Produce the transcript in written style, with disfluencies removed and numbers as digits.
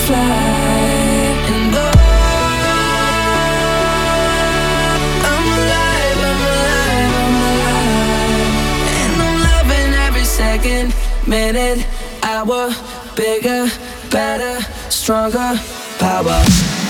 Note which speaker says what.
Speaker 1: And oh, I'm alive, I'm alive, I'm alive. And I'm loving every second, minute, hour. Bigger, better, stronger, power.